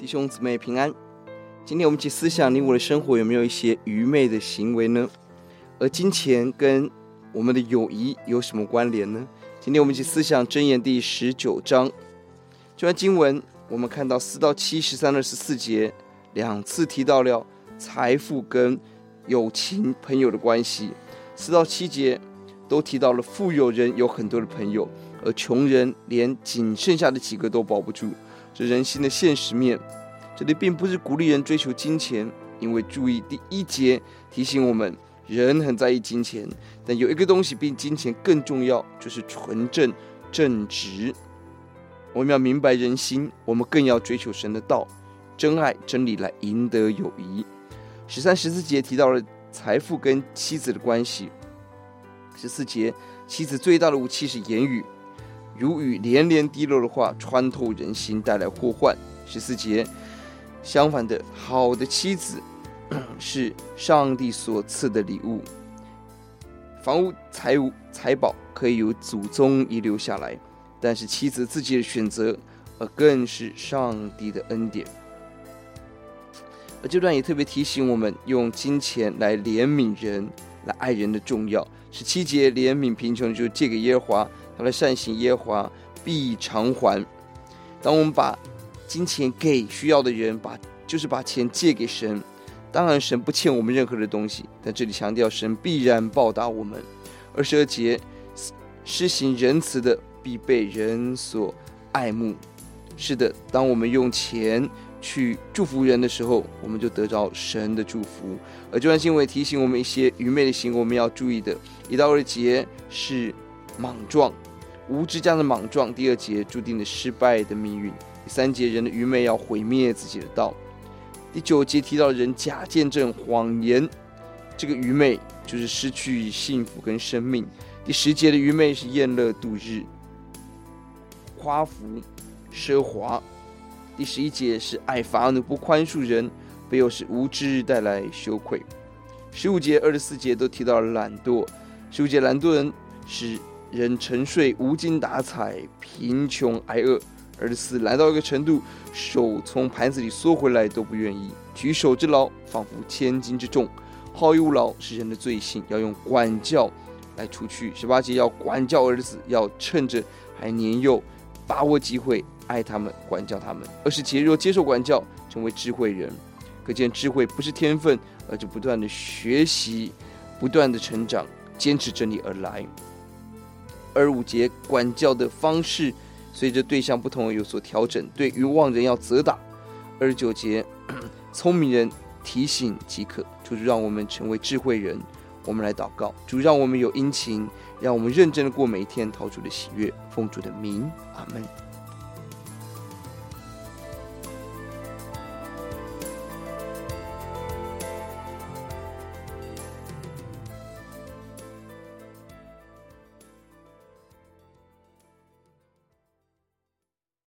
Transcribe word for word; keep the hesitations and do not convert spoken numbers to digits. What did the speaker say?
兄姊妹平安。今天我们一起思想，你我的生活有没有一些愚昧的行为呢？而金钱跟我们的友谊有什么关联呢？今天我们一起思想箴言第十九章这段经文，我们看到四到七、十三到十四节，两次提到了财富跟友情朋友的关系。四到七节都提到了富有人有很多的朋友，而穷人连仅剩下的几个都保不住，这人心的现实面。这里并不是鼓励人追求金钱，因为注意第一节提醒我们，人很在意金钱，但有一个东西比金钱更重要，就是纯正正直。我们要明白人心，我们更要追求神的道，真爱真理来赢得友谊。十三、十四节提到了财富跟妻子的关系。十四节，妻子最大的武器是言语，如雨连连滴落的话，穿透人心，带来祸患。十四节，相反的，好的妻子是上帝所赐的礼物。房屋、财物、财宝可以由祖宗遗留下来，但是妻子自己的选择，而更是上帝的恩典。而这段也特别提醒我们，用金钱来怜悯人、来爱人的重要。十七节，怜悯贫穷就是借给耶和华，他的善行耶和华必偿还。当我们把金钱给需要的人，把就是把钱借给神，当然神不欠我们任何的东西，但这里强调神必然报答我们。二十二节，施行仁慈的必被人所爱慕。是的，当我们用钱去祝福人的时候，我们就得着神的祝福。而这段经文提醒我们一些愚昧的行为，我们要注意的。一到二节是莽撞，无知加上莽撞。第二节注定了失败的命运。第三节，人的愚昧要毁灭自己的道。第九节提到人假见证、谎言，这个愚昧就是失去幸福跟生命。第十节的愚昧是宴乐度日、夸福、奢华。第十一节是爱发怒不宽恕人，背后是无知带来羞愧。十五节、二十四节都提到了懒惰。十五节，懒惰人使人沉睡、无精打采、贫穷挨饿。二十四，懒到一个程度，手从盘子里缩回来都不愿意。举手之劳，仿佛千斤之重。好逸恶劳是人的罪性，要用管教来除去。十八节，要管教儿子，要趁着还年幼，把握机会，爱他们，管教他们。二十节，若接受管教，成为智慧人。可见智慧不是天分，而是不断的学习，不断的成长，坚持真理而来。二十五节，管教的方式随着对象不同而有所调整，对愚妄人要责打。二十九节，聪明人提醒即可。主让我们成为智慧人，我们来祷告。主让我们有殷勤，让我们认真的过每一天，讨主的喜悦，奉主的名，阿们。